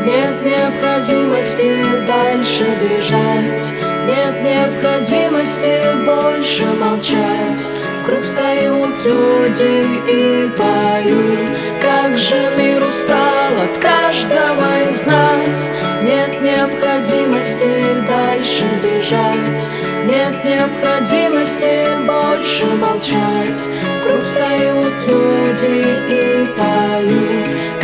Нет необходимости дальше бежать, нет необходимости больше молчать. Вкруг встают люди и поют, как же мир устал от каждого из нас. Нет необходимости дальше бежать, нет необходимости больше молчать. Вкруг встают люди и поют,